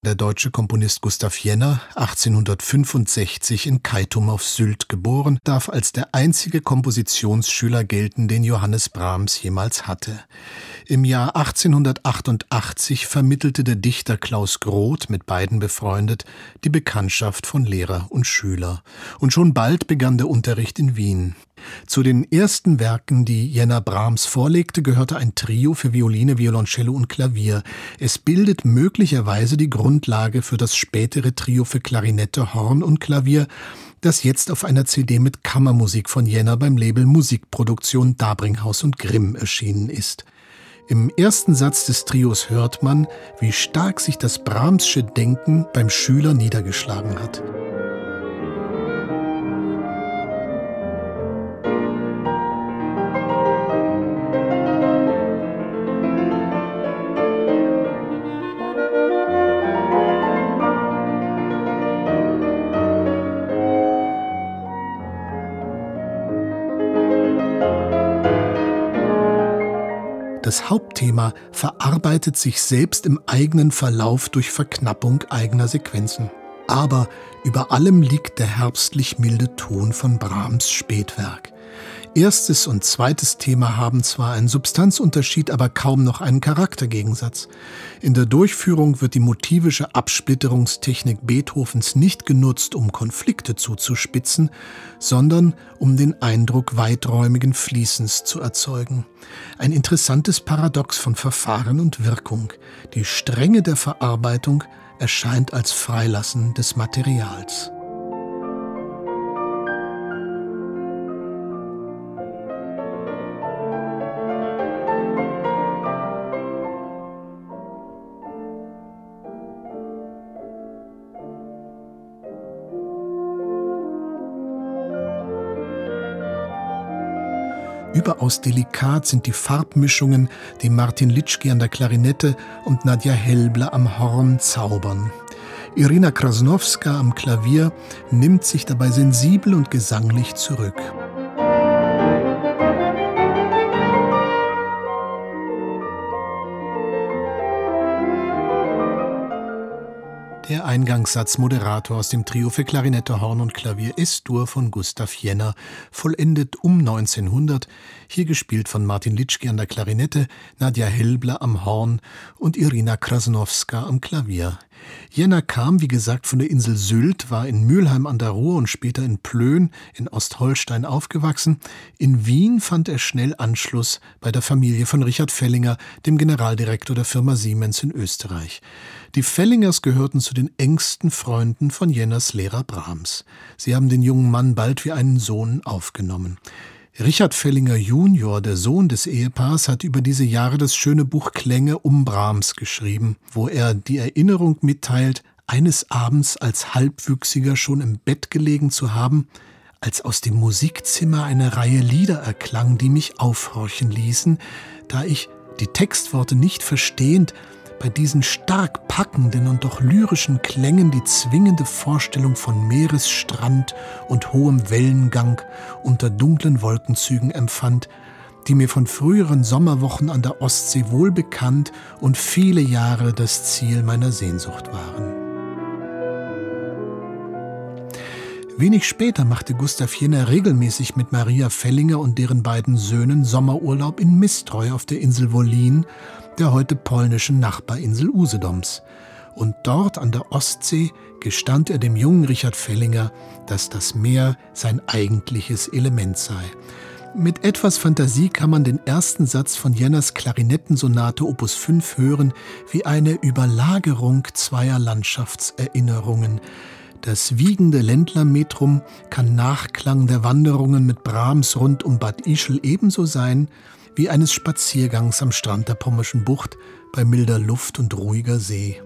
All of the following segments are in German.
Der deutsche Komponist Gustav Jenner, 1865 in Keitum auf Sylt geboren, darf als der einzige Kompositionsschüler gelten, den Johannes Brahms jemals hatte. Im Jahr 1888 vermittelte der Dichter Klaus Groth, mit beiden befreundet, die Bekanntschaft von Lehrer und Schüler. Und schon bald begann der Unterricht in Wien. Zu den ersten Werken, die Jenner Brahms vorlegte, gehörte ein Trio für Violine, Violoncello und Klavier. Es bildet möglicherweise die Grundlage für das spätere Trio für Klarinette, Horn und Klavier, das jetzt auf einer CD mit Kammermusik von Jenner beim Label Musikproduktion Dabringhaus und Grimm erschienen ist. Im ersten Satz des Trios hört man, wie stark sich das Brahmsche Denken beim Schüler niedergeschlagen hat. Das Hauptthema verarbeitet sich selbst im eigenen Verlauf durch Verknappung eigener Sequenzen. Aber über allem liegt der herbstlich milde Ton von Brahms Spätwerk. Erstes und zweites Thema haben zwar einen Substanzunterschied, aber kaum noch einen Charaktergegensatz. In der Durchführung wird die motivische Absplitterungstechnik Beethovens nicht genutzt, um Konflikte zuzuspitzen, sondern um den Eindruck weiträumigen Fließens zu erzeugen. Ein interessantes Paradox von Verfahren und Wirkung. Die Strenge der Verarbeitung erscheint als Freilassen des Materials. Überaus delikat sind die Farbmischungen, die Martin Litschki an der Klarinette und Nadja Helbler am Horn zaubern. Irina Krasnowska am Klavier nimmt sich dabei sensibel und gesanglich zurück. Der Eingangssatz Moderator aus dem Trio für Klarinette, Horn und Klavier S-Dur von Gustav Jenner, vollendet um 1900, hier gespielt von Martin Litschki an der Klarinette, Nadja Helbler am Horn und Irina Krasnowska am Klavier. Jenner kam, wie gesagt, von der Insel Sylt, war in Mülheim an der Ruhr und später in Plön in Ostholstein aufgewachsen. In Wien fand er schnell Anschluss bei der Familie von Richard Fellinger, dem Generaldirektor der Firma Siemens in Österreich. Die Fellingers gehörten zu den engsten Freunden von Jenners Lehrer Brahms. Sie haben den jungen Mann bald wie einen Sohn aufgenommen. Richard Fellinger Junior, der Sohn des Ehepaars, hat über diese Jahre das schöne Buch Klänge um Brahms geschrieben, wo er die Erinnerung mitteilt, eines Abends als Halbwüchsiger schon im Bett gelegen zu haben, als aus dem Musikzimmer eine Reihe Lieder erklang, die mich aufhorchen ließen, da ich, die Textworte nicht verstehend, bei diesen stark packenden und doch lyrischen Klängen die zwingende Vorstellung von Meeresstrand und hohem Wellengang unter dunklen Wolkenzügen empfand, die mir von früheren Sommerwochen an der Ostsee wohlbekannt und viele Jahre das Ziel meiner Sehnsucht waren. Wenig später machte Gustav Jenner regelmäßig mit Maria Fellinger und deren beiden Söhnen Sommerurlaub in Mistreu auf der Insel Wolin, der heute polnischen Nachbarinsel Usedoms. Und dort an der Ostsee gestand er dem jungen Richard Fellinger, dass das Meer sein eigentliches Element sei. Mit etwas Fantasie kann man den ersten Satz von Jenners Klarinettensonate Opus 5 hören, wie eine Überlagerung zweier Landschaftserinnerungen. Das wiegende Ländlermetrum kann Nachklang der Wanderungen mit Brahms rund um Bad Ischl ebenso sein, wie eines Spaziergangs am Strand der Pommerschen Bucht bei milder Luft und ruhiger See.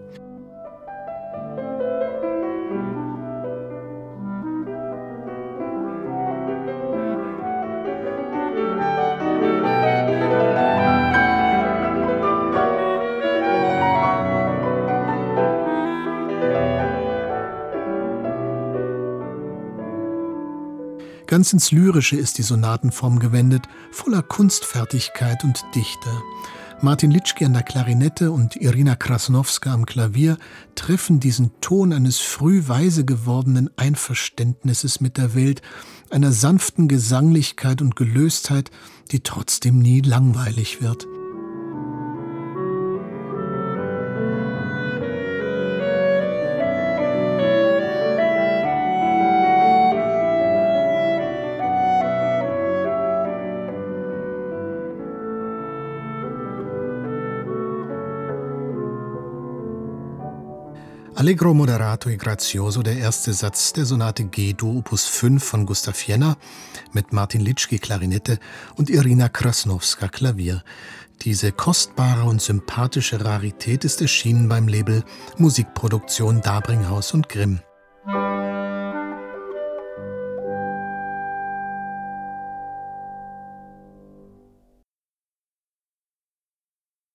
Ganz ins Lyrische ist die Sonatenform gewendet, voller Kunstfertigkeit und Dichte. Martin Litschke an der Klarinette und Irina Krasnowska am Klavier treffen diesen Ton eines früh weise gewordenen Einverständnisses mit der Welt, einer sanften Gesanglichkeit und Gelöstheit, die trotzdem nie langweilig wird. Allegro moderato e grazioso, der erste Satz der Sonate G-Dur Opus 5 von Gustav Jenner mit Martin Litschke Klarinette und Irina Krasnowska Klavier. Diese kostbare und sympathische Rarität ist erschienen beim Label Musikproduktion Dabringhaus und Grimm.